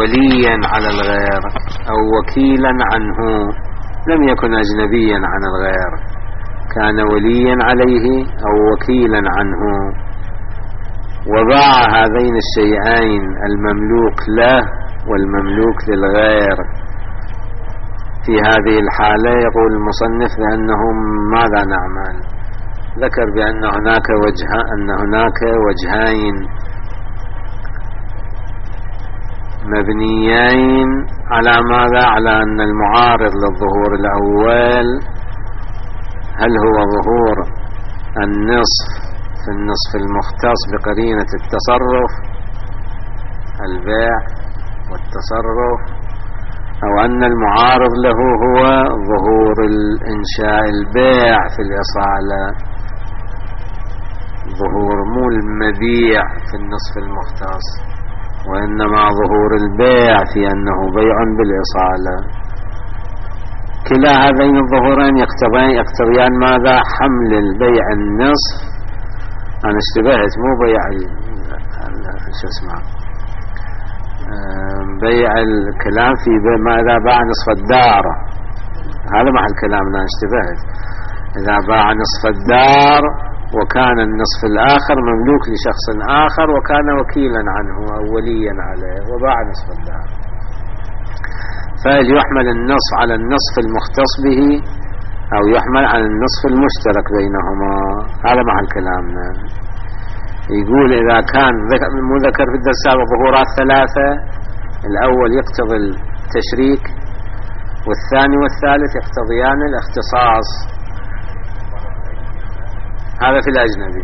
وليا على الغير أو وكيلا عنه، لم يكن أجنبيا عن الغير، كان وليا عليه أو وكيلا عنه، وباع هذين الشيئين المملوك له والمملوك للغير. في هذه الحالة يقول المصنف بأنهم ماذا نعمل؟ ذكر بأن هناك وجهين مبنيين على ماذا؟ على أن المعارض للظهور الأول هل هو ظهور النصف في النصف المختص بقرينة التصرف البيع والتصرف، أو أن المعارض له هو ظهور الإنشاء البيع في الإصالة، ظهور مو المبيع في النصف المختص وإنما ظهور البيع في أنه بيع بالإصالة. كلا هذين الظهورين يقتضيان ماذا؟ حمل البيع النصف. أنا اشتبهت، مو بيع شو اسمه بيع الكلام في ماذا؟ باع نصف الدار، هذا محل كلامنا، اشتبهت. إذا باع نصف الدار وكان النصف الآخر مملوك لشخص آخر وكان وكيلا عنه أو وليا عليه وباع نصف الدار، فهل يحمل النصف على النصف المختص به أو يحمل على النصف المشترك بينهما؟ هذا محل كلامنا. يقول إذا كان مو ذكر في الدرس ظهورات ثلاثة، الأول يقتضي التشريك والثاني والثالث يقتضيان الاختصاص، هذا في الأجنبي.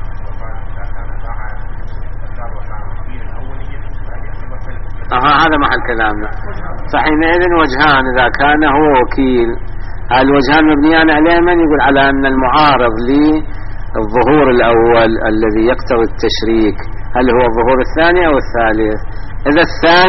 هذا محل كلامنا. فحينئذ وجهان إذا كان هو وكيل، الوجهان مبنيان عليه من؟ يقول على أن المعارض للظهور الأول الذي يقتضي التشريك هل هو الظهور الثاني أو الثالث؟ إذا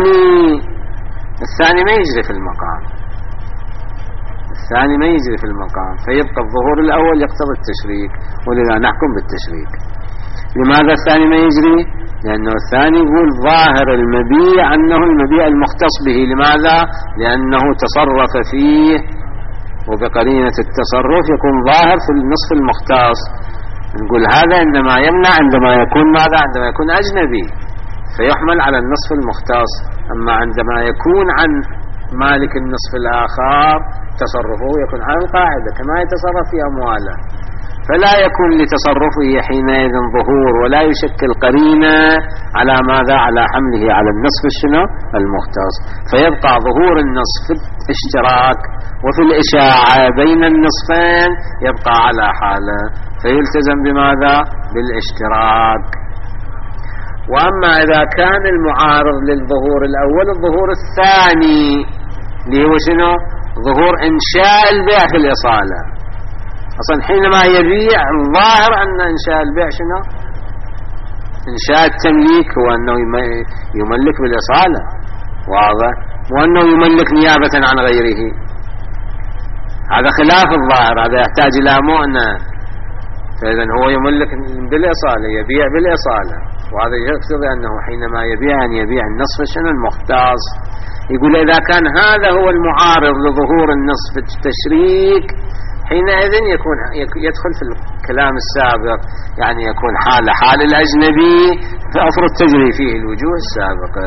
الثاني ما يجري في المقام، الثاني ما يجري في المقام، فيبقى الظهور الأول يقتضي التشريك، ولذا نحكم بالتشريك. لماذا الثاني ما يجري؟ لأنه الثاني يقول ظاهر المبيع أنه المبيع المختص به. لماذا؟ لأنه تصرف فيه، وبقرينة التصرف يكون ظاهر في النصف المختص. نقول هذا إنما يمنع عندما يكون ماذا؟ عندما يكون أجنبي فيحمل على النصف المختص، أما عندما يكون عن مالك النصف الآخر تصرفه يكون على القاعدة كما يتصرف في أمواله، فلا يكون لتصرفه حينئذ ظهور ولا يشكل قرينة على ماذا؟ على حمله على النصف المختص، فيبقى ظهور النصف في الاشتراك وفي الإشاعة بين النصفين يبقى على حاله، فيلتزم بماذا؟ بالاشتراك. وأما إذا كان المعارض للظهور الأول الظهور الثاني اللي هو شنو؟ ظهور إنشاء البيع في الإصالة. أصلا حينما يبيع الظاهر أن إنشاء البيع شنو؟ إنشاء التمليك هو أنه يملك بالإصالة، واضح، وأنه يملك نيابة عن غيره، هذا خلاف الظاهر، هذا يحتاج إلى مؤنة. فإذا هو يملك بالإصالة، يبيع بالإصالة، وهذا يقتضي أنه حينما يبيع أن يبيع النصف شنو؟ المختص. يقول إذا كان هذا هو المعارض لظهور النصف التشريك حينئذ يدخل في الكلام السابق، يعني يكون حال الأجنبي فأفرض تجري فيه الوجوه السابقة.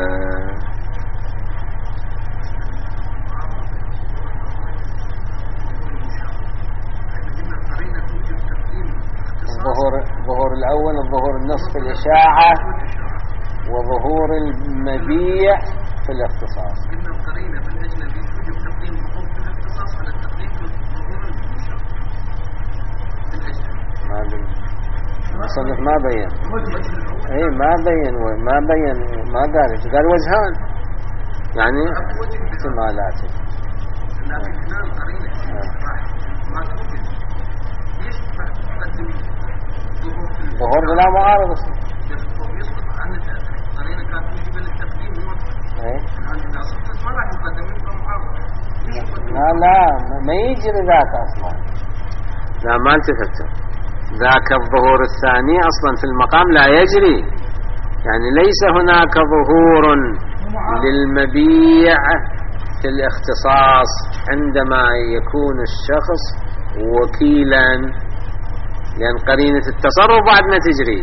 ظهور الأول الظهور النصف في الإشاعة وظهور المبيع في الاختصاص. إن القرينة في الأجنبي يجب تقديم ظهور في الاختصاص على التقديم في ظهور المنشأ في الأجنبي. المصنف ما بين، اي ما بين ما قال وجهان يعني احتمالات، لكن هنا القرينة ما توجد. ليش تقدم ظهور بلا معارضة؟ يسقط عن القرينة كانت توجب للتقديم إذا سقطت ما راح يقدم يبقى معارضة. لا ما يجري ذاك أصلا، لا ما التفت ذاك الظهور الثاني أصلا في المقام لا يجري، يعني ليس هناك ظهور للمبيع في الاختصاص عندما يكون الشخص وكيلا، لأن قرينة التصرف بعد ما تجري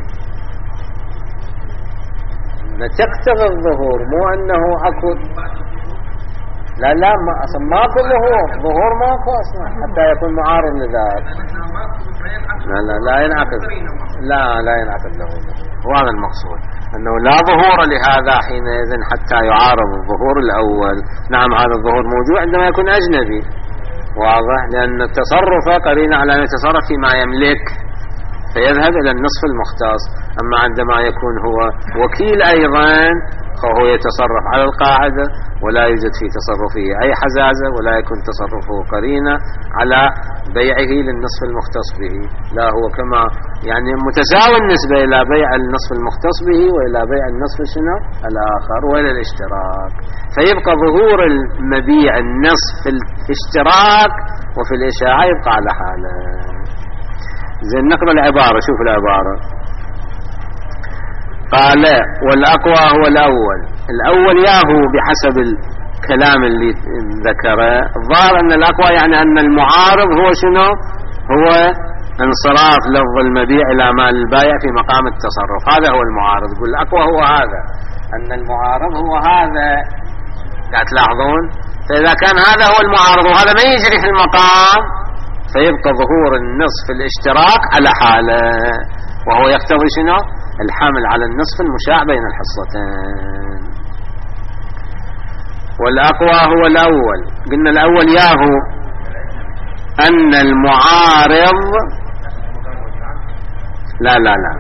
تقتضي الظهور، مو أنه أكو لا أصلا ماكو ظهور ماكو أصلا حتى يكون معارض لذلك. لا ينعقد، لا ينعقد له. وهذا المقصود، أنه لا ظهور لهذا حينئذ حتى يعارض الظهور الأول. نعم هذا الظهور موجود عندما يكون أجنبي، واضح، لأن التصرف قرينة على أن يتصرف فيما يملك فيذهب إلى النصف المختص. أما عندما يكون هو وكيل أيضا فهو يتصرف على القاعدة ولا يوجد في تصرفه أي حزازة، ولا يكون تصرفه قرينة على بيعه للنصف المختص به، لا هو كما يعني متساوي النسبة إلى بيع النصف المختص به وإلى بيع النصف شنو الآخر وإلى الاشتراك. فيبقى ظهور المبيع النصف في الاشتراك وفي الإشاعة يبقى على حاله. زين نقرأ العبارة. شوف العبارة، قال والأقوى هو الأول ياهو بحسب الكلام اللي ذكره. الظاهر أن الأقوى يعني أن المعارض هو شنو؟ هو انصراف لفظ المبيع إلى مال البائع في مقام التصرف، هذا هو المعارض. يقول الأقوى هو هذا، أن المعارض هو هذا. لا تلاحظون؟ فإذا كان هذا هو المعارض وهذا ما يجري في المقام فيبقى ظهور النصف الاشتراك على حاله، وهو يقتضي شنو؟ الحمل على النصف المشاع بين الحصتين. والأقوى هو الأول. قلنا الأول ياهو أن المعارض لا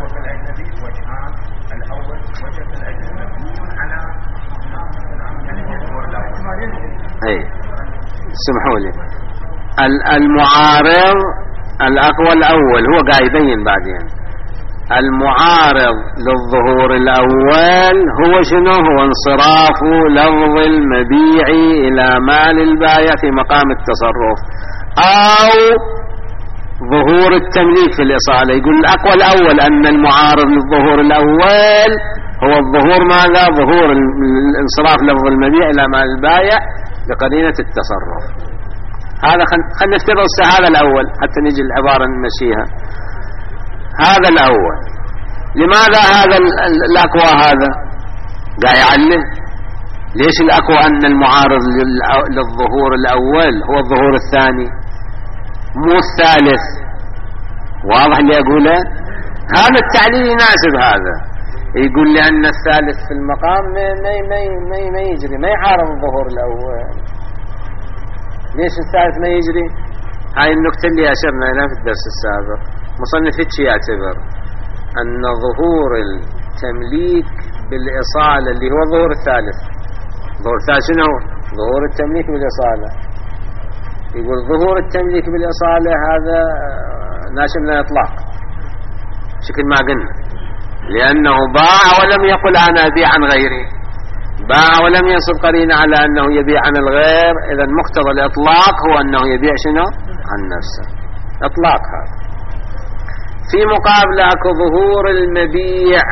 أي سمحوا لي، المعارض الأقوى الأول هو قاعد يبين بعدين. المعارض للظهور الأول هو شنو؟ هو انصراف لفظ المبيع إلى مال البائع في مقام التصرف أو ظهور التمليك في الإصالة. يقول الأقوى الأول أن المعارض للظهور الأول هو الظهور ماذا؟ ظهور الانصراف لفظ المبيع إلى مال البائع بقرينة التصرف. هذا خلنا نفترض هذا الأول حتى نجي العبارة نمشيها. هذا الأول. لماذا هذا الأقوى؟ هذا قاعد يعلم ليش الأقوى أن المعارض للظهور الأول هو الظهور الثاني مو الثالث. واضح اللي أقوله؟ هذا التعليل يناسب هذا. يقول لأن الثالث في المقام ما يجري، ما يعارض الظهور الأول. ليش الثالث ما يجري؟ هاي النقطة اللي أشرنا إليها في الدرس السابق. مصنف هيتشي يعتبر أن ظهور التمليك بالإصالة اللي هو الظهور الثالث. الظهور الثالث شنو؟ ظهور التمليك بالإصالة. يقول ظهور التمليك بالإصالة هذا ناشئ من الإطلاق شكل ما قلنا، لأنه باع ولم يقل أنا أبيع عن غيري، باع ولم ينصب قرينة على أنه يبيع عن الغير. إذا مقتضى الإطلاق هو أنه يبيع شنو؟ عن نفسه. إطلاق هذا. في مقابل أكو ظهور المبيع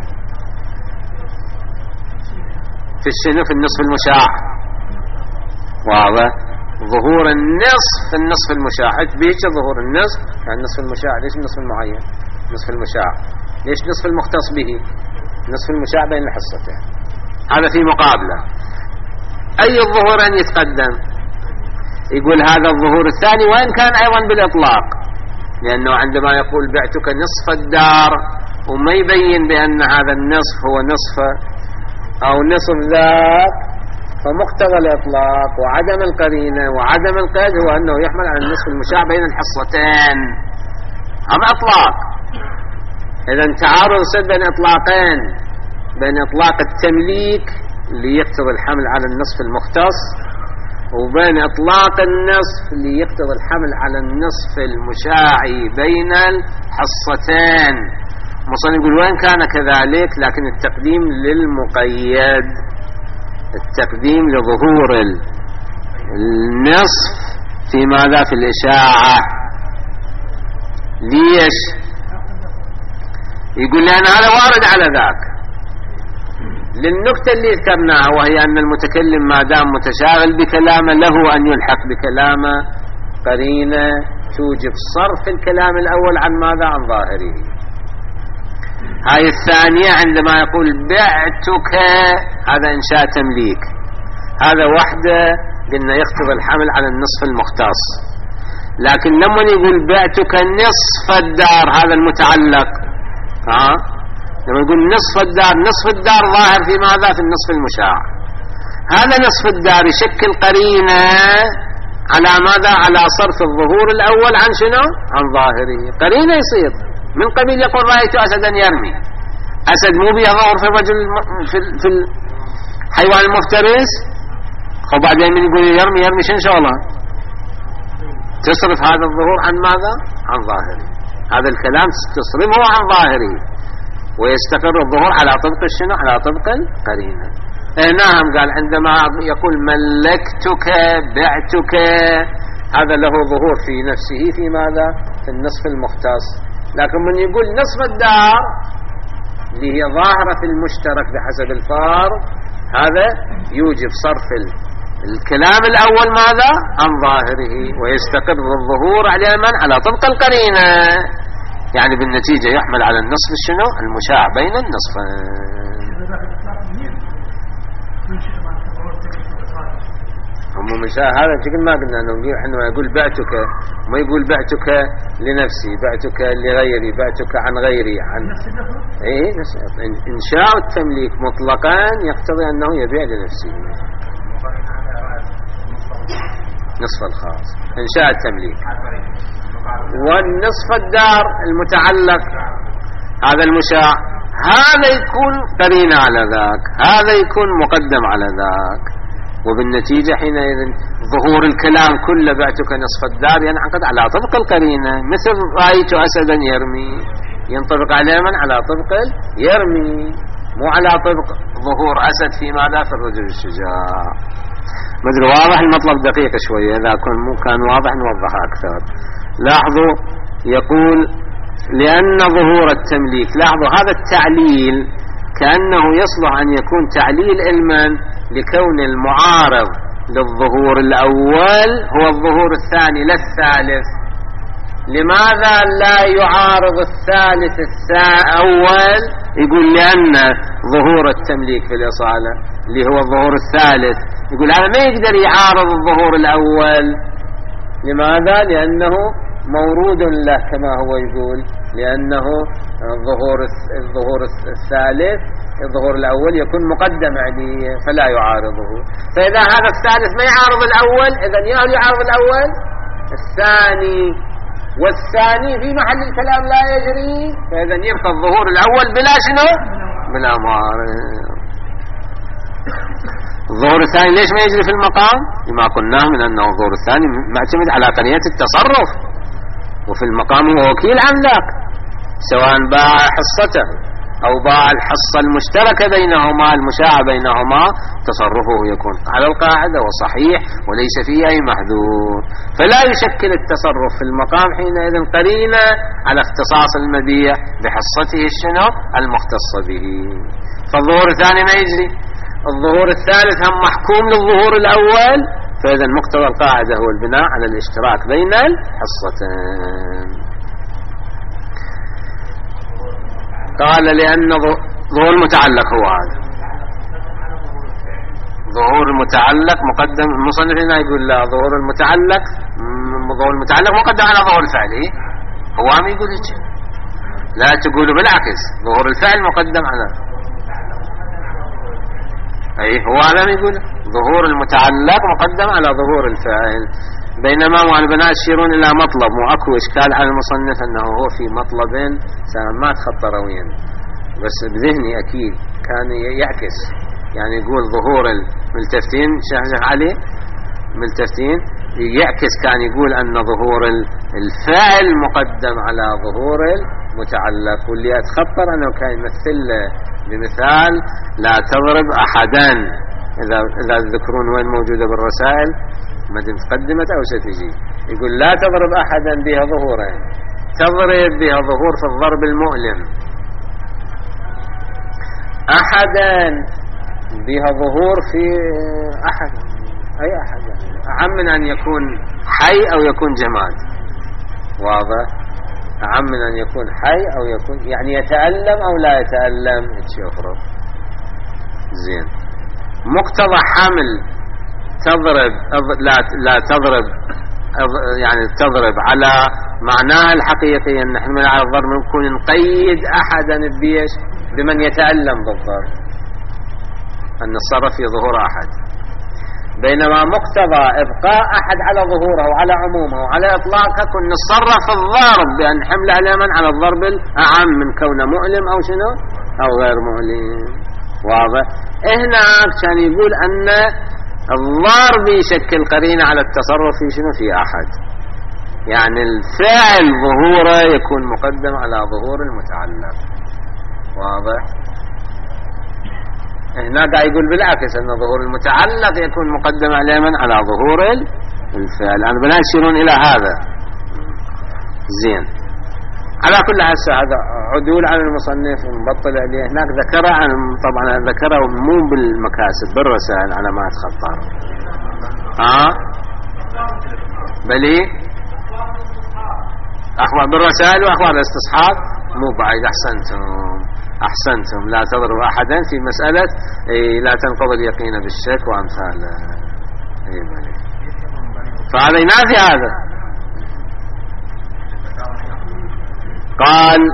في الشنو؟ في النصف المشاع. واضح؟ ظهور النصف في النصف المشاع. بيش ظهور النصف يعني النصف المشاع. ليش النصف المعين؟ نصف المشاع. ليش نصف المختص به؟ نصف المشاع بين الحصتين. هذا في مقابله. أي الظهور أن يتقدم؟ يقول هذا الظهور الثاني وإن كان أيضا بالإطلاق، لأنه عندما يقول بعتك نصف الدار وما يبين بأن هذا النصف هو نصف أو نصف ذاك، فمقتضى الإطلاق وعدم القرينة وعدم القيد هو أنه يحمل على النصف المشاع بين الحصتين. هذا إطلاق. إذا تعارض صد بين إطلاقين، بين إطلاق التمليك اللي يقتضي الحمل على النصف المختص وبين إطلاق النصف اللي يقتضي الحمل على النصف المشاعي بين الحصتين. مصنف يقول وين كان كذلك لكن التقديم للمقيد، التقديم لظهور النصف في ماذا؟ في الإشاعة. ليش؟ يقول لأن هذا وارد على ذاك، للنكتة اللي ذكرناها، وهي أن المتكلم ما دام متشاغل بكلامه له أن يلحق بكلامه قرينة توجب صرف الكلام الأول عن ماذا؟ عن ظاهره. هاي الثانية عندما يقول بعتك، هذا إنشاء تمليك، هذا وحده قلنا يقتضي الحمل على النصف المختص. لكن لما يقول بعتك نصف الدار، هذا المتعلق، لما يقول نصف الدار، نصف الدار ظاهر في ماذا؟ في النصف المشاع. هذا نصف الدار يشكل قرينة على ماذا؟ على صرف الظهور الأول عن شنو؟ عن ظاهره. قرينة يصير من قبيل يقول رأيت أسدا يرمي، أسد مو بيه ظهور في الرجل في الحيوان المفترس، وبعدين من يقول يرمي شن شغله؟ تصرف هذا الظهور عن ماذا؟ عن ظاهره. هذا الكلام تصرفه عن ظاهره ويستقر الظهور على طبق الشنو؟ على طبق القرينة. نعم، قال عندما يقول ملكتك بعتك، هذا له ظهور في نفسه في ماذا؟ في النصف المختص. لكن من يقول نصف الدار اللي هي ظاهرة في المشترك بحسب الفار، هذا يوجب صرف الكلام الأول ماذا؟ عن ظاهره، ويستقر الظهور على من؟ على طبق القرينة. يعني بالنتيجة يحمل على النصف الشنو؟ المشاع بين النصفين. هم مشاع هذا شكل ما قلنا انه احنا يقول بعتك، ما يقول بعتك لنفسي، بعتك لغيري، بعتك عن غيري، عن ايه. انشاء التمليك مطلقا يقتضي انه يبيع لنفسه نصف الخاص، انشاء التمليك. والنصف الدار المتعلق هذا المشاع، هذا يكون قرينة على ذاك، هذا يكون مقدم على ذاك، وبالنتيجة حينئذ ظهور الكلام كله بعتك نصف الدار ينعقد على طبق القرينة. مثل رأيت أسدا يرمي ينطبق عليه من؟ على طبق يرمي، مو على طبق ظهور أسد في ماذا؟ في الرجل الشجاع. مدري واضح المطلب؟ دقيق شوية، إذا كان واضح نوضحها أكثر. لاحظوا يقول لأن ظهور التمليك، لاحظوا هذا التعليل كأنه يصلح أن يكون تعليل علما لكون المعارض للظهور الأول هو الظهور الثاني لا الثالث. لماذا لا يعارض الثالث الأول؟ يقول لأن ظهور التمليك في الإصالة اللي هو الظهور الثالث، يقول هذا ما يقدر يعارض الظهور الأول. لماذا؟ لأنه مورود له كما هو يقول، لأنه الظهور الثالث الظهور الأول يكون مقدم عليه فلا يعارضه. فإذا هذا الثالث ما يعارض الأول، إذن يعارض الأول الثاني، والثاني في محل الكلام لا يجري، فإذن يبقى الظهور الأول بلا شنو؟ بلا معارض. الظهور الثاني ليش ما يجري في المقام؟ لما قلناه من أنه الظهور الثاني معتمد على قضية التصرف، وفي المقام هو وكيل عن ذاك، سواء باع حصته أو باع الحصة المشتركة بينهما المشاعة بينهما، تصرفه يكون على القاعدة وصحيح وليس فيه أي محذور، فلا يشكل التصرف في المقام حينئذ قرينة على اختصاص المبيع بحصته الشنو؟ المختصة به. فالظهور الثاني ما يجري. الظهور الثالث هم محكوم للظهور الأول، فإذا مقتضى القاعدة هو البناء على الاشتراك بين الحصتين. قال لأن ظهور المتعلق هو هذا، ظهور المتعلق مقدم. المصنف هنا يقول لا، ظهور المتعلق مقدم على ظهور الفعل. هو عم يقول هيك، لا تقولوا بالعكس، ظهور الفعل مقدم على هو عم يقول ظهور المتعلق مقدم على ظهور الفاعل. بينما البناء يشيرون إلى مطلب، وأكو إشكال على المصنف أنه هو في مطلب ما تخطر وين، بس بذهني أكيد كان يعكس، يعني يقول ظهور الملتفتين شهجه عليه ملتفتين، يعكس كان يقول أن ظهور الفاعل مقدم على ظهور المتعلق. واللي أتخطر أنه كان يمثل بمثال لا تضرب أحدا، إذا تذكرون وين موجودة بالرسائل ما تقدمت أو ستجي، يقول لا تضرب أحدا بها ظهورين، تضرب بها ظهور في الضرب المؤلم. أحدا بها ظهور في أحد، أي أحد يعني، أعم من أن يكون حي أو يكون جماد. واضح؟ أعم من أن يكون حي أو يكون يعني يتألم أو لا يتألم، شيء أخرى. زين. مقتضى حمل تضرب لا تضرب يعني تضرب على معناها الحقيقي أن نحمل على الضرب، ممكن نقيد أحدا بيش بمن يتألم بالضرب، أن نتصرف في ظهور أحد. بينما مقتضى إبقاء أحد على ظهوره وعلى عمومه وعلى إطلاقه كن نتصرف في الضرب بأن حمل علما على الضرب الأعم من كونه مؤلم أو شنو أو غير مؤلم. واضح؟ هناك كان يقول أن الضرب يشكل قرينة على التصرف في شنو في أحد، يعني الفعل ظهوره يكون مقدم على ظهور المتعلق. واضح؟ هنا قاعد يقول بالعكس أن ظهور المتعلق يكون مقدم علما على ظهور الفعل. أنا بلا يشيرون إلى هذا. زين. على كل حال هذا عدول عن المصنف ومبطل عليه. هناك ذكره عن طبعا ذكره مو بالمكاسب بالرسائل على ما أتخطر. بلي أخبار بالرسائل وأخبار الاستصحاب مو بعيد. أحسنتم. لا تضرب أحدا في مسألة لا تنقض اليقين بالشك وأمثاله. فهذا ينافي هذا. قال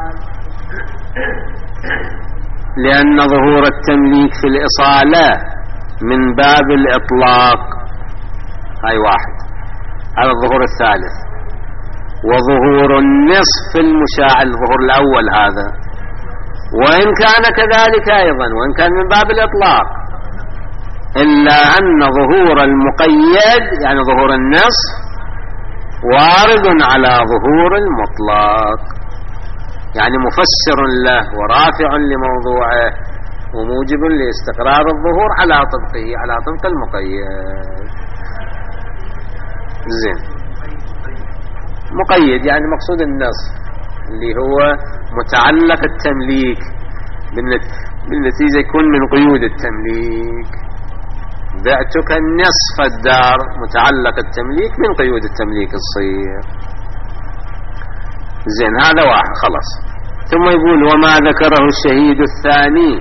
لأن ظهور التمليك في الإصالة من باب الإطلاق. هاي واحد. هذا الظهور الثالث. وظهور النصف المشاع الظهور الأول هذا، وإن كان كذلك أيضا وإن كان من باب الإطلاق، إلا أن ظهور المقيد يعني ظهور النصف وارد على ظهور المطلق، يعني مفسر له ورافع لموضوعه وموجب لاستقرار الظهور على طبقه على طبق المقيد. زين. مقيد يعني مقصود النصف اللي هو متعلق التمليك بالنتيجة يكون من قيود التمليك. بعتك نصف الدار متعلق التمليك من قيود التمليك الصير. زين. هذا واحد خلاص. ثم يقول وما ذكره الشهيد الثاني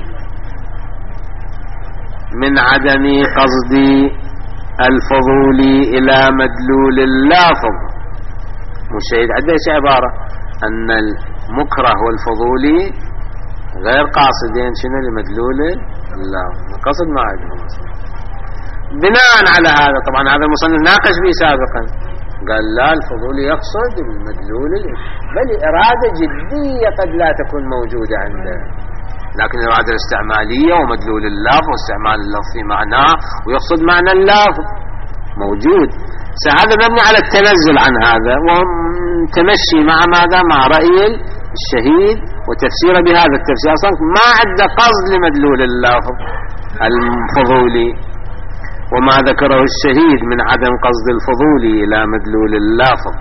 من عدم قصد الفضول إلى مدلول اللافظ. والشهيد عنده عبارة أن المكره والفضولي غير قاصدين شنو لمدلول اللافظ، القصد ما عندهم. بناء على هذا طبعا هذا المصنف ناقش به سابقا، قال لا الفضولي يقصد المدلول بل إرادة جدية قد لا تكون موجودة عنده، لكن الإرادة الاستعمالية ومدلول اللفظ واستعمال اللفظ في معناه ويقصد معنى اللفظ موجود. هذا مبني على التنزل عن هذا وتمشي مع ماذا مع رأي الشهيد وتفسيره بهذا التفسير. أصلا ما عنده قصد لمدلول اللفظ الفضولي. وما ذكره الشهيد من عدم قصد الفضولي إلى مدلول اللافظ.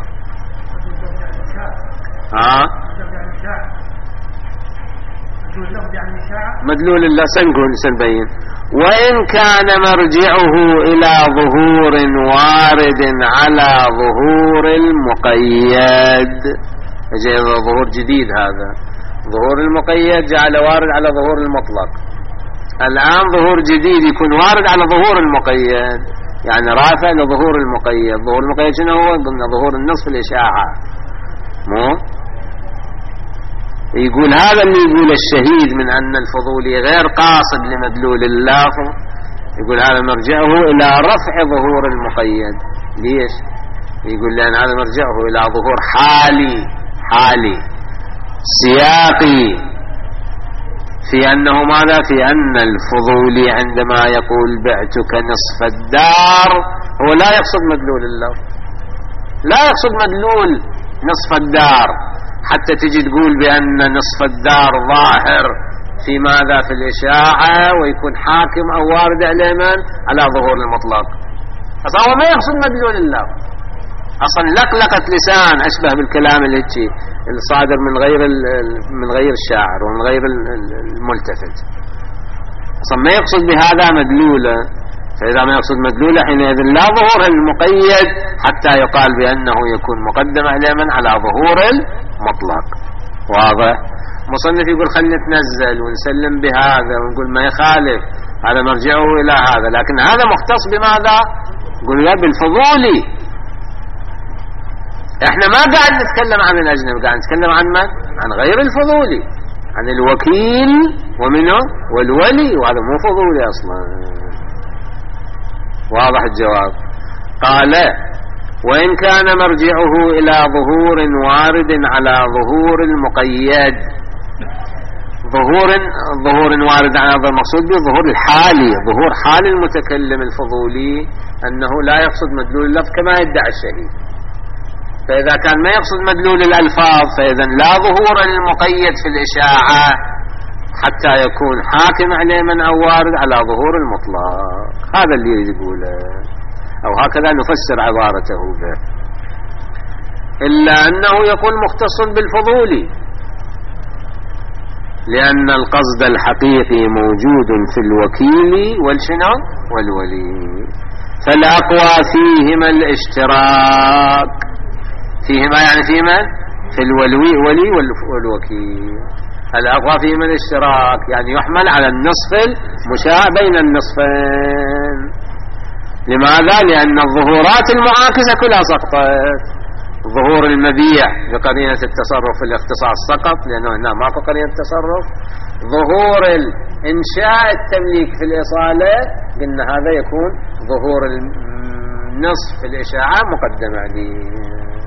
مدلول الله سنقول سنبين. وإن كان مرجعه إلى ظهور وارد على ظهور المقيد. جاء ظهور جديد هذا. ظهور المقيد جعل وارد على ظهور المطلق. الآن ظهور جديد يكون وارد على ظهور المقيد، يعني رافع لظهور المقيد. ظهور المقيد شنو هو؟ قلنا ظهور النصف الإشاعة. مو يقول هذا اللي يقول الشهيد من أن الفضولي غير قاصد لمدلول اللافظ، يقول هذا مرجعه إلى رفع ظهور المقيد. ليش؟ يقول لأن هذا مرجعه إلى ظهور حالي سياقي في أنه ماذا؟ في أن الفضولي عندما يقول بعتك نصف الدار هو لا يقصد مدلول اللفظ، لا يقصد مدلول نصف الدار، حتى تجي تقول بأن نصف الدار ظاهر في ماذا؟ في الإشاعة ويكون حاكم أو وارد عليما على ظهور المطلق. أصلا هو ما يقصد مدلول اللفظ، أصلا لقلقة لسان أشبه بالكلام اللي الصادر من غير الشاعر ومن غير الملتفت. أصلا ما يقصد بهذا مدلولة، فإذا ما يقصد مدلولة حينئذ لا ظهور المقيد حتى يقال بأنه يكون مقدم علما على ظهور المطلق. واضح؟ مصنف يقول خلنا نتنزل ونسلم بهذا ونقول ما يخالف، هذا مرجعه إلى هذا، لكن هذا مختص بماذا؟ يقول لا، بالفضولي. احنا ما قاعد نتكلم عن الأجنبي، قاعد نتكلم عن من؟ عن غير الفضولي، عن الوكيل ومنه والولي، وهذا مو فضولي أصلا. واضح الجواب؟ قال وإن كان مرجعه إلى ظهور وارد على ظهور المقيد، ظهور وارد على هذا المقصود به ظهور الحالي، ظهور حال المتكلم الفضولي، أنه لا يقصد مدلول اللفظ كما يدعي الشهيد. فإذا كان ما يقصد مدلول الألفاظ فإذا لا ظهور المقيد في الإشاعة حتى يكون حاكم عليه من أو وارد على ظهور المطلق. هذا اللي يقوله، أو هكذا نفسر عبارته به. إلا أنه يقول مختص بالفضولي، لأن القصد الحقيقي موجود في الوكيل والشنو والولي، فالأقوى فيهما الاشتراك، فيهما يعني فيما في الولي والوكيل، الأقوى فيهما الاشتراك يعني يحمل على النصف المشاع بين النصفين. لماذا؟ لأن الظهورات المعاكسة كلها سقطت. ظهور المبيع بقرينة التصرف في الاختصاص سقط لأنه هنا ماكو قرينة تصرف. ظهور الإنشاء التمليك في الإصالة قلنا هذا يكون ظهور النصف في الإشاعة مقدم عليه.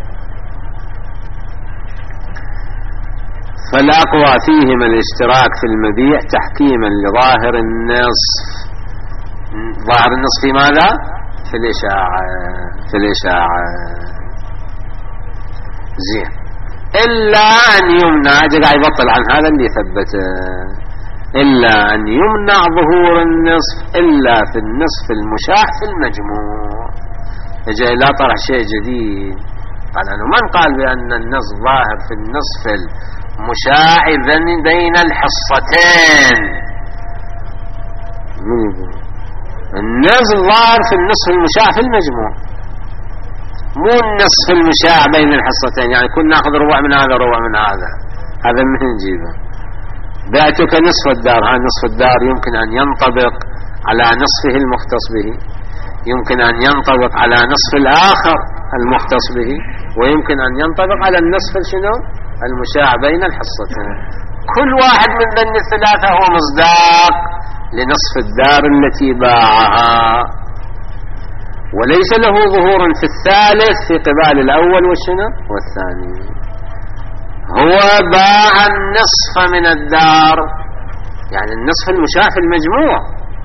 فالأقوى فيهما الاشتراك في المبيع تحكيما لظاهر النصف. ظاهر النصف في ماذا؟ في الإشاعة. زين. إلا أن يمنع، قاعد يبطل عن هذا اللي ثبته، إلا أن يمنع ظهور النصف إلا في النصف المشاع في المجموع. يجي لا طرح شيء جديد، قال أنه من قال بأن النصف ظاهر في النصف المشاع بين الحصتين؟ النصف ظاهر في النصف المشاع في المجموع، مو النصف المشاع بين الحصتين. يعني كنا ناخذ ربع من هذا ربع من هذا من نجيبه. بعتك نصف الدار، هذا نصف الدار يمكن أن ينطبق على نصفه المختص به، يمكن أن ينطبق على نصف الآخر المختص به، ويمكن أن ينطبق على النصف شنو المشاع بين الحصتين. كل واحد من ذن الثلاثة هو مصداق لنصف الدار التي باعها، وليس له ظهور في الثالث في قبال الأول والشنو والثاني. هو باع النصف من الدار، يعني النصف المشاع في المجموع،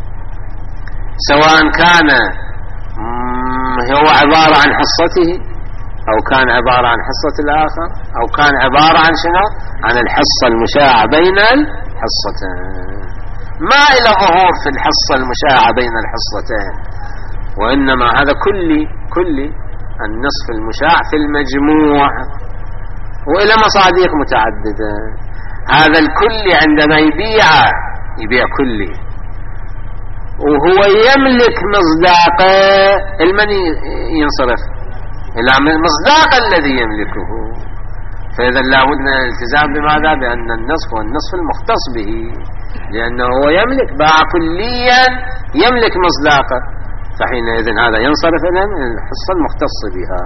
سواء كان هو عبارة عن حصته أو كان عبارة عن حصة الآخر أو كان عبارة عن شنو عن الحصة المشاعة بين الحصتين. ما إلى ظهور في الحصة المشاعة بين الحصتين، وإنما هذا كل النصف المشاع في المجموع، وإلى مصادق متعددة. هذا الكل عندما يبيع كلي وهو يملك مصداقه، المن ينصرف إلى المصداق الذي يملكه. فإذا لابد من الالتزام بماذا؟ بأن النصف هو النصف المختص به، لأنه هو يملك، باع كليا يملك مصداقه، فحينئذ هذا ينصرف إلى الحصة المختص بها.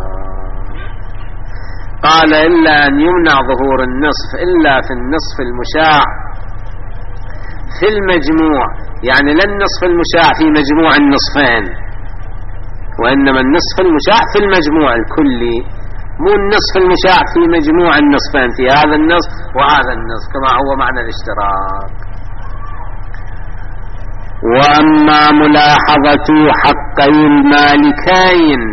قال إلا أن يمنع ظهور النصف إلا في النصف المشاع في المجموع، يعني لا النصف المشاع في مجموع النصفين، وإنما النصف المشاع في المجموع الكلي، مو النصف المشاع في مجموع النصفين، في هذا النصف وهذا النصف كما هو معنى الاشتراك. وأما ملاحظة حقي المالكين،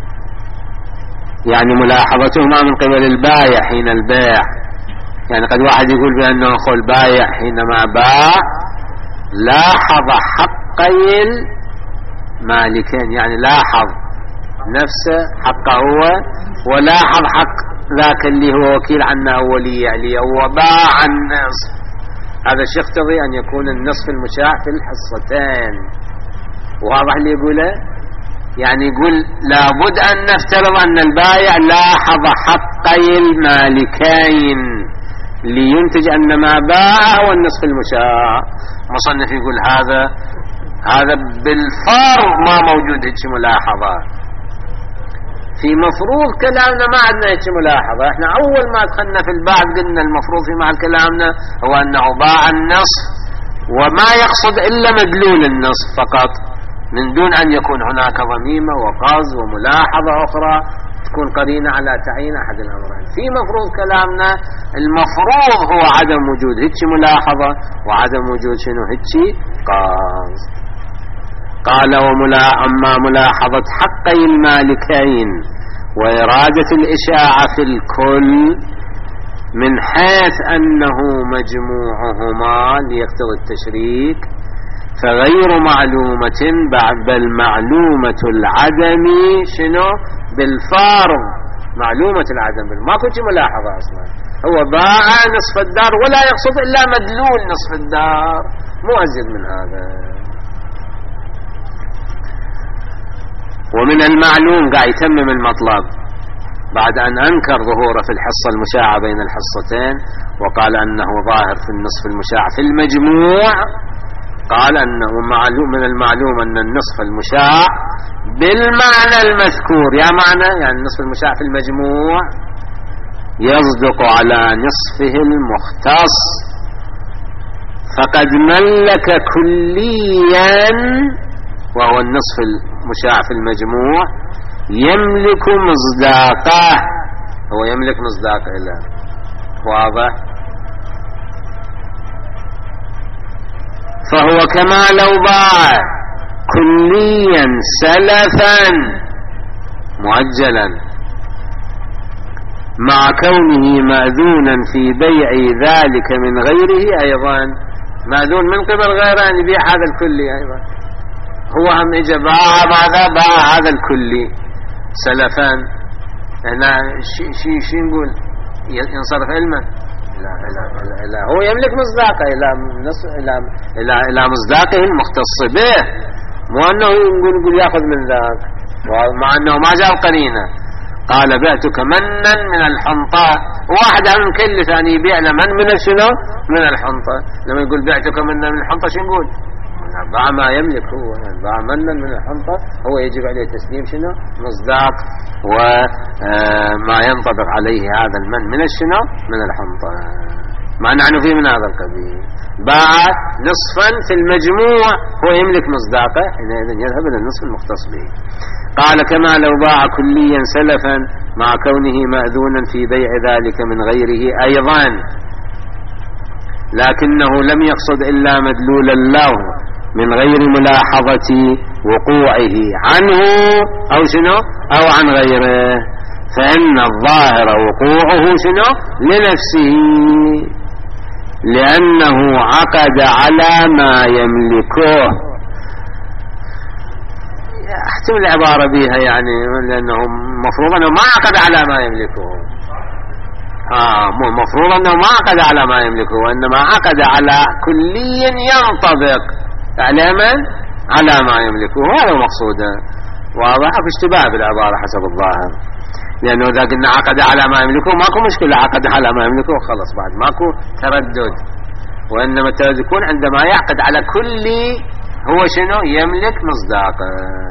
يعني ملاحظتهما من قبل البائع حين البيع، يعني قد واحد يقول بأنه أخو البائع حينما باع لاحظ حقي المالكين، يعني لاحظ نفسه حقه هو ولاحظ حق ذاك اللي هو وكيل عنه ولي عليه، هو باع النصف هذا الشيء يقتضي أن يكون النصف المشاع في الحصتين. واضح اللي يقوله؟ يعني يقول لابد أن نفترض أن البائع لاحظ حقي المالكين لينتج أن ما باع هو النصف المشاع. مصنف يقول هذا بالفرض ما موجود هيك ملاحظة. في مفروض كلامنا ما عندنا هيك ملاحظة. احنا أول ما دخلنا في البعض قلنا المفروض في محل كلامنا هو أنه باع النصف وما يقصد إلا مدلول النصف فقط، من دون أن يكون هناك ضميمة وقصد وملاحظة أخرى تكون قرينة على تعيين أحد الأمرين. في مفروض كلامنا المفروض هو عدم وجود هيك ملاحظة وعدم وجود شنو هيك قصد. قال أما ملاحظة حقي المالكين وإرادة الإشاعة في الكل من حيث أنه مجموعهما ليقتضي التشريك فغير معلومة بل معلومة العدم شنو بالفرض. معلومة العدم ما كنت ملاحظة أصلا. هو باع نصف الدار ولا يقصد إلا مدلول نصف الدار، مو أزيد من هذا. ومن المعلوم قاعد يتمم المطلب بعد أن أنكر ظهوره في الحصة المشاعة بين الحصتين وقال أنه ظاهر في النصف المشاع في المجموع. قال أنه من المعلوم أن النصف المشاع بالمعنى المذكور، يا معنى يعني النصف المشاع في المجموع يصدق على نصفه المختص، فقد ملك كليا وهو النصف المشاع في المجموع يملك مصداقه. هو يملك مصداقه له. واضح؟ فهو كما لو باع كليا سلفا مؤجلا مع كونه مأذونا في بيع ذلك من غيره أيضا. مأذون من قبل غيره أن يبيع هذا الكلي أيضا. هو هم إجا باع هذا الكلي سلفا. هنا شي نقول ينصرف علمه؟ لا هو يملك مصداقه إلى مصداقه المختص به، مو أنه نقول يأخذ من ذاك، مع أنه ما جاء قرينة. قال بعتك منا من الحنطة. واحد هم مكلف أن يبيع لمن من شنو؟ من الحنطة. لما يقول بعتك منا من الحنطة شو نقول؟ باع ما يملك. هو باع منا من الحنطة، هو يجب عليه تسليم شنو؟ مصداق وما ينطبق عليه هذا المن من الشنو؟ من الحنطة. ما نحن فيه من هذا القبيل. باع نصفا في المجموع هو يملك مصداقه، حينئذ يذهب إلى النصف المختص به. قال كما لو باع كليا سلفا مع كونه مأذونا في بيع ذلك من غيره أيضا، لكنه لم يقصد إلا مدلولا له من غير ملاحظة وقوعه عنه أو شنو أو عن غيره، فإن الظاهر وقوعه شنو لنفسه لأنه عقد على ما يملكه. احتمل العبارة بها يعني لأنه مفروض أنه ما عقد على ما يملكه. مفروض أنه ما عقد على ما يملكه، وإنما عقد على كلي ينطبق على من؟ على ما يملكه. هذا مقصوده. واضح؟ في اشتباه بالعبارة حسب الظاهر، لأنه إذا قلنا عقد على ما يملكه ماكو مشكلة، عقد على ما يملكه خلص بعد ماكو تردد. وإنما التردد يكون عندما يعقد على كل هو شنو يملك مصداقه.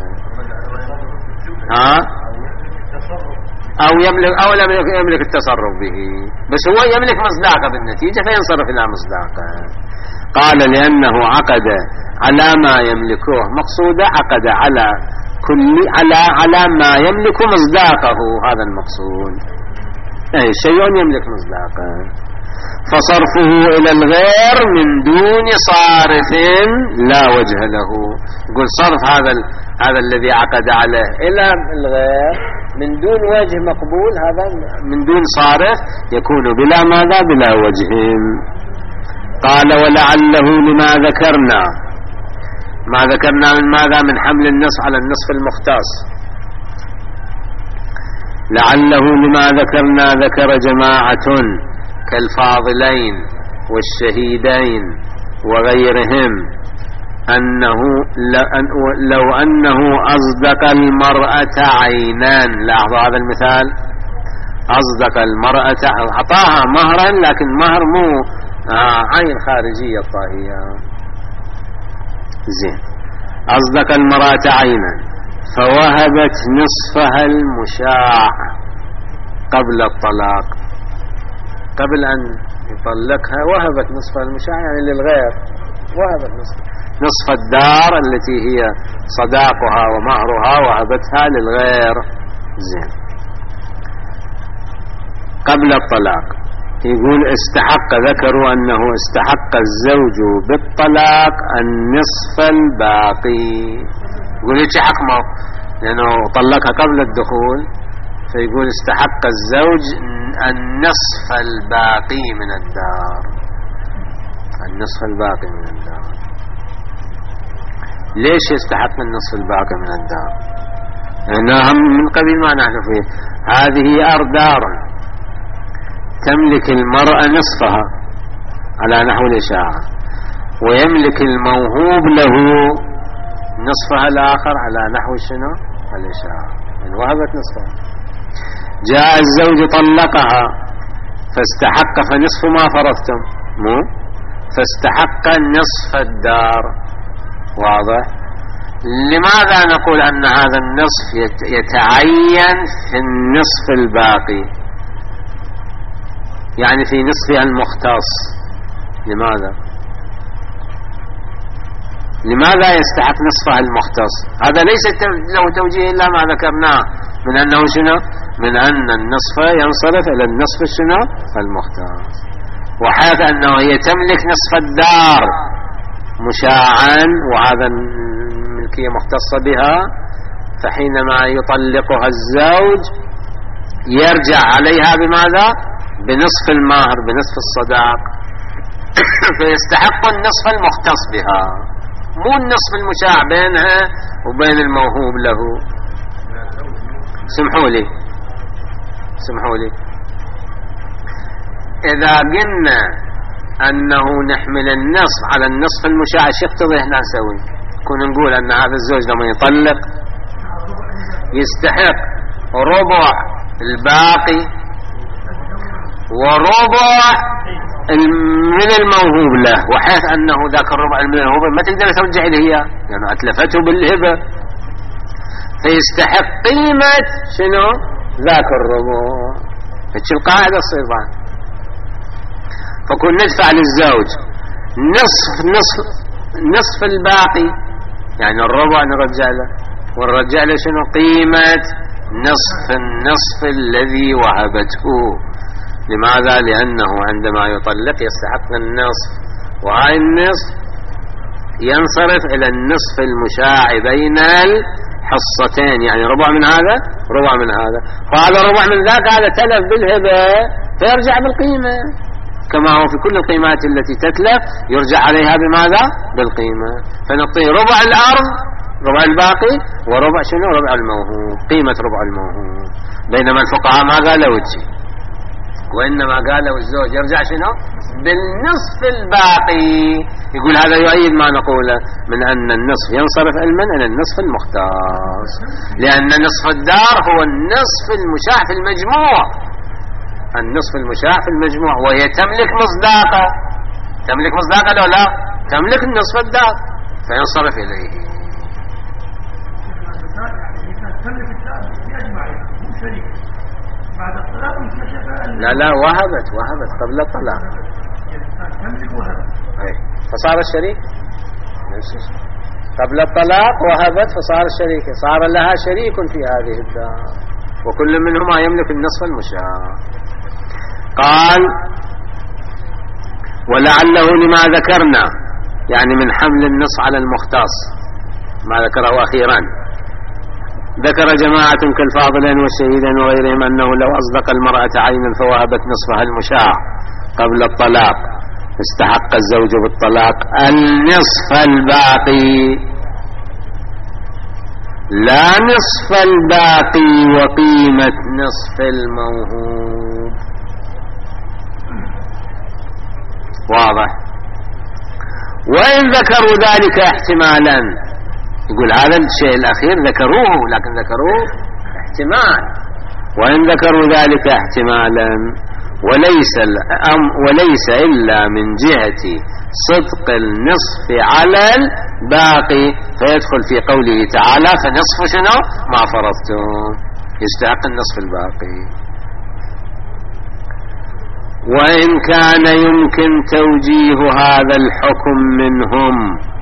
أو لم يملك التصرف به، بس هو يملك مصداقه بالنتيجة فينصرف إلى مصداقه. قال لأنه عقد على ما يملكه مقصوده، عقد على كل على ما يملك مصداقه، هذا المقصود. أي شيء يملك مصداقه. فصرفه إلى الغير من دون صارف لا وجه له. يقول صرف هذا الذي عقد عليه إلى الغير من دون وجه مقبول، هذا من دون صارف يكون بلا ماذا؟ بلا وجه. قال ولعله لما ذكرنا، ما ذكرنا من ماذا؟ من حمل النص على النصف المختص. لعله لما ذكرنا ذكر جماعة كالفاضلين والشهيدين وغيرهم أنه لو أنه أصدق المرأة عينان. لاحظوا هذا المثال، أصدق المرأة، أعطاها مهرا لكن مهر مو عين خارجية طاهية. زين، أصدق المرأة عينا فوهبت نصفها المشاع قبل الطلاق، قبل أن يطلقها وهبت نصفها المشاع يعني للغير، وهبت نصف الدار التي هي صداقها ومهرها وهبتها للغير. زين، قبل الطلاق يقول استحق، ذكروا أنه استحق الزوج بالطلاق النصف الباقي. يقول ايش حكمه؟ لأنه طلقها قبل الدخول، فيقول استحق الزوج النصف الباقي من الدار، النصف الباقي من الدار. ليش يستحق النصف الباقي من الدار؟ لأنه من قبل ما نحن فيه، هذه أردار تملك المرأة نصفها على نحو الإشاعة، ويملك الموهوب له نصفها الآخر على نحو شنو؟ الإشاعة، يعني وهبت نصفها. جاء الزوج طلقها فاستحق فنصف ما فرضتم، مو فاستحق نصف الدار. واضح؟ لماذا نقول أن هذا النصف يتعين في النصف الباقي، يعني في نصفها المختص؟ لماذا يستحق نصفها المختص؟ هذا ليس له توجيه إلا ما ذكرناه من أنه شنو؟ من أن النصف ينصرف إلى النصف شنو؟ المختص. وحيث أنه هي تملك نصف الدار مشاعا وهذا الملكية مختصة بها، فحينما يطلقها الزوج يرجع عليها بماذا؟ بنصف المهر، بنصف الصداق. فيستحق النصف المختص بها، مو النصف المشاع بينها وبين الموهوب له. سمحوا لي، إذا قلنا أنه نحمل النصف على النصف المشاع، شو يقتضي احنا نسوي؟ كنا نقول أن هذا الزوج لما يطلق يستحق ربع الباقي وربع من الموهوب له، وحيث أنه ذاك الربع من الموهوب ما تقدر ترجع له إياه لأنه أتلفته بالهبة، فيستحق قيمة شنو؟ ذاك الربع. فتش القاعدة الصيغة، فكون ندفع للزوج نصف الباقي، يعني الربع نرجع له، ونرجع له شنو؟ قيمة نصف النصف الذي وهبته. لماذا؟ لأنه عندما يطلق يستحق النصف، وهاي النصف ينصرف إلى النصف المشاع بين الحصتين، يعني ربع من هذا ربع من هذا، فهذا ربع من ذاك هذا تلف بالهبة فيرجع بالقيمة، كما هو في كل القيمات التي تتلف يرجع عليها بماذا؟ بالقيمة. فنعطيه ربع الأرض، ربع الباقي، وربع شنو؟ ربع الموهوب، قيمة ربع الموهوب. بينما الفقهاء ما قالوا وجه، وإنما قالوا الزوج يرجع شنو؟ بالنصف الباقي. يقول هذا يؤيد ما نقوله من أن النصف ينصرف علما إلى النصف المختص، لأن نصف الدار هو النصف المشاع في المجموع، النصف المشاع في المجموع، وهي تملك مصداقه، تملك مصداقه لو لا تملك النصف الدار فينصرف إليه. لا وهبت قبل الطلاق، فصار الشريك قبل الطلاق، وهبت فصار الشريك، صار لها شريك في هذه الدار، وكل منهما يملك النصف المشاع. قال ولعله لما ذكرنا، يعني من حمل النصف على المختص ما ذكره أخيرا. ذكر جماعة كالفاضلين والشهيدين وغيرهم أنه لو أصدق المرأة عينا فوهبت نصفها المشاع قبل الطلاق استحق الزوج بالطلاق النصف الباقي، لا نصف الباقي وقيمة نصف الموهوب. واضح. وإن ذكروا ذلك احتمالا، يقول هذا الشيء الأخير ذكروه لكن ذكروه احتمال، وإن ذكروا ذلك احتمالا وليس إلا من جهة صدق النصف على الباقي، فيدخل في قوله تعالى فنصف شنو ما فرضتم، يستحق النصف الباقي. وإن كان يمكن توجيه هذا الحكم منهم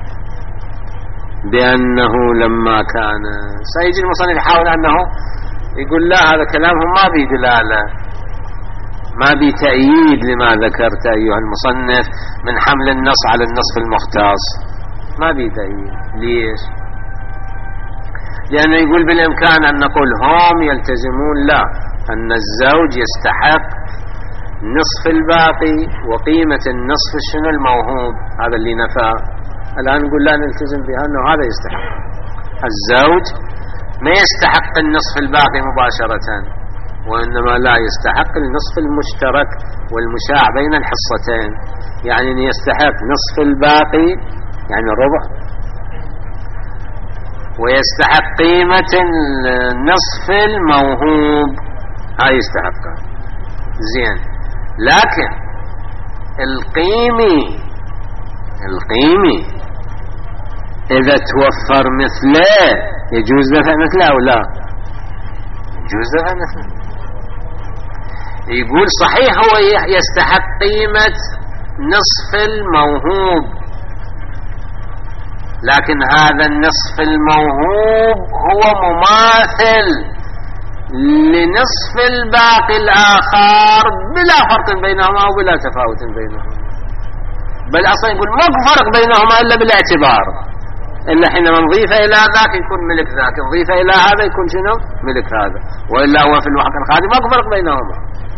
بأنه لما كان، سيجي المصنف يحاول أنه يقول لا هذا كلامهم ما بي دلالة، ما بي تأييد لما ذكرت أيها المصنف من حمل النص على النصف المختص، ما بي تأييد. ليش؟ لأنه يقول بالإمكان أن نقول هم يلتزمون لا أن الزوج يستحق نصف الباقي وقيمة النصف شنو الموهوب، هذا اللي نفى. الآن نقول لا نلتزم بها أنه هذا يستحق، الزوج ما يستحق النصف الباقي مباشرة، وإنما لا يستحق النصف المشترك والمشاع بين الحصتين، يعني أن يستحق نصف الباقي يعني ربع، ويستحق قيمة النصف الموهوب، هاي يستحقها زين. لكن القيمي إذا توفر مثله يجوز دفع مثله أو لا؟ يجوز دفع مثله. يقول صحيح هو يستحق قيمة نصف الموهوب، لكن هذا النصف الموهوب هو مماثل لنصف الباقي الآخر بلا فرق بينهما وبلا تفاوت بينهما، بل أصلا يقول ما فرق بينهما إلا بالاعتبار، إلا حينما نضيف إلى ذاك يكون ملك ذاك، نضيف إلى هذا يكون شنو ملك هذا، وإلا هو في الواقع القادم ما فرق بينهما.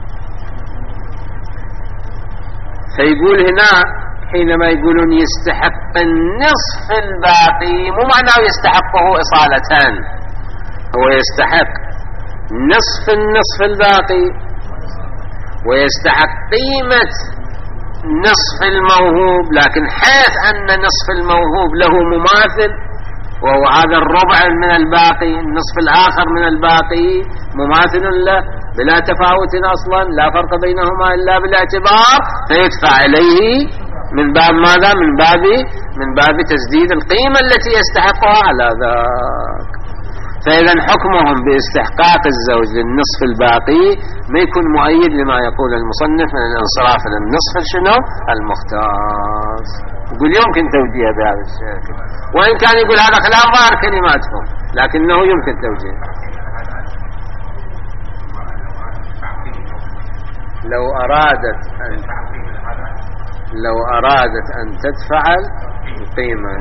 فيقول هنا حينما يقولون يستحق النصف الباقي مو معناه يستحقه إصالة، هو يستحق نصف النصف الباقي ويستحق قيمة نصف الموهوب، لكن حيث أن نصف الموهوب له مماثل وهو هذا الربع من الباقي، النصف الآخر من الباقي مماثل له بلا تفاوت أصلا، لا فرق بينهما إلا بالاعتبار، فيدفع إليه من باب ماذا؟ من باب تسديد القيمة التي يستحقها على ذاك. فإذا حكمهم باستحقاق الزوج للنصف الباقي ما يكون مؤيد لما يقول المصنف من الانصراف إلى النصف شنو المختص. يقول يمكن توجيه بهذا الشكل، وإن كان يقول هذا خلاف ظاهر كلماتهم لكنه يمكن توجيه. لو أرادت أن تدفع القيمة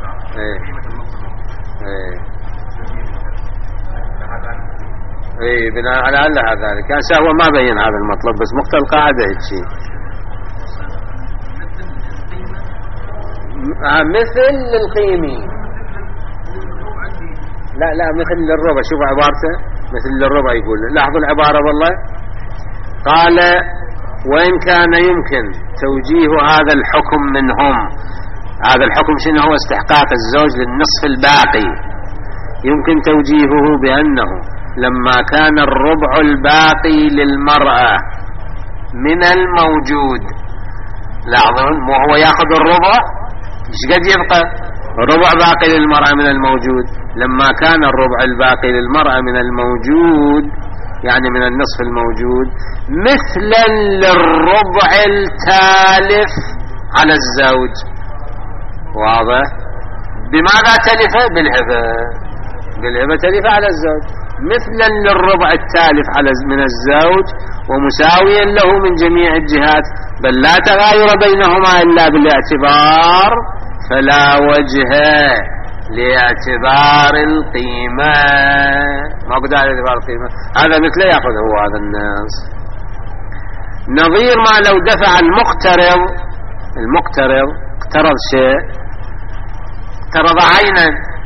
بناء على ذلك كان هو ما بين هذا المطلب، بس مقتل القاعدة هيك شيء مثل للقيمي، لا مثل للربع. شوف عبارته مثل للربع، يقول لاحظوا العبارة والله، قال وإن كان يمكن توجيه هذا الحكم منهم، هذا الحكم شنو هو؟ استحقاق الزوج للنصف الباقي، يمكن توجيهه بأنه لما كان الربع الباقي للمرأة من الموجود، لاحظون مو هو ياخذ الربع، ايش قد يبقى؟ ربع باقي للمرأة من الموجود، لما كان الربع الباقي للمرأة من الموجود يعني من النصف الموجود مثلا للربع التالف على الزوج. واضح؟ بماذا تلف؟ بالهبة تلف على الزوج، مثلا للربع التالف من الزوج ومساويا له من جميع الجهات، بل لا تغاير بينهما إلا بالاعتبار، فلا وجه لاعتبار القيمة، ما قد على اعتبار القيمة، هذا مثله يأخذ هو هذا الناس. نظير ما لو دفع المقترض اقترض شيء، اقترض عينا،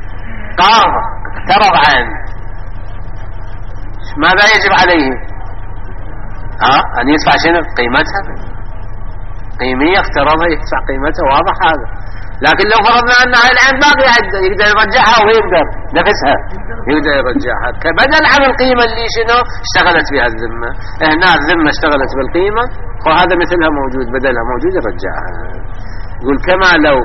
اقترض عين، ماذا يجب عليه؟ أن يدفع شنو؟ قيمتها. قيمية افترضها يدفع قيمتها، واضح هذا. لكن لو فرضنا أن هاي العين باقية عنده يقدر يرجعها ويقدر نفسها يقدر يرجعها كبدل عن القيمة اللي شنو اشتغلت بها الذمة. هنا الذمة اشتغلت بالقيمة وهذا مثلها موجود بدلها موجود يرجعها. يقول كما لو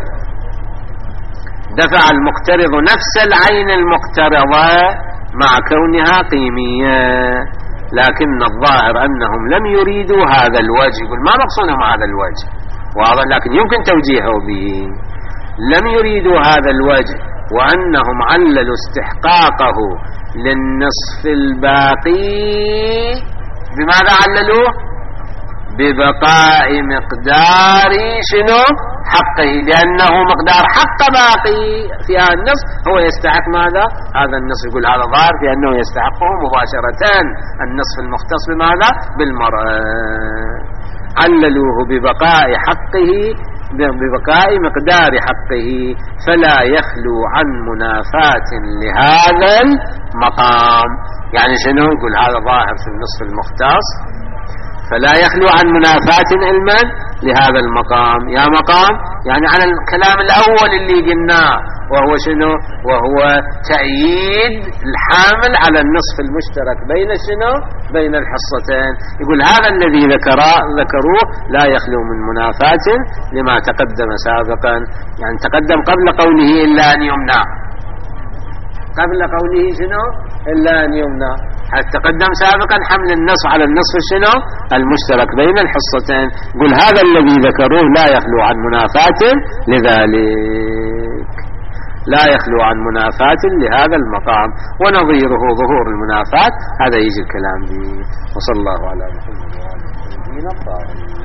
دفع المقترض نفس العين المقترضة مع كونها قيمية، لكن الظاهر أنهم لم يريدوا هذا الوجه. يقول ما مقصودهم هذا الوجه واضح، لكن يمكن توجيهه به. لم يريدوا هذا الوجه، وأنهم عللوا استحقاقه للنصف الباقي. بماذا عللوه؟ ببقاء مقدار شنو حقه، لأنه مقدار حق باقي في هذا النصف هو يستحق ماذا؟ هذا النصف. يقول هذا ظاهر في أنه يستحقه مباشرة النصف المختص بماذا؟ بالمرأة. عللوه ببقاء حقه ببقاء مقدار حقه، فلا يخلو عن منافاة لهذا المقام. يعني شنو؟ يقول هذا ظاهر في النصف المختص، فلا يخلو عن منافاة علما لهذا المقام. يا مقام يعني على الكلام الأول اللي قلناه، وهو شنو؟ وهو تأييد الحامل على النصف المشترك بين شنو؟ بين الحصتين. يقول هذا الذي ذكروه لا يخلو من منافاة لما تقدم سابقا. يعني تقدم قبل قوله إلا أن يمنع، قبل قوله شنو؟ إلا أن يمنع. تقدم سابقا حمل النصف على النصف شنو؟ المشترك بين الحصتين. يقول هذا الذي ذكروه لا يخلو عن منافاة لذلك، لا يخلو عن منافاة لهذا المقام، ونظيره ظهور المنافاة. هذا يجي الكلام به. وصلى الله على محمد وعلى آله الطاهرين.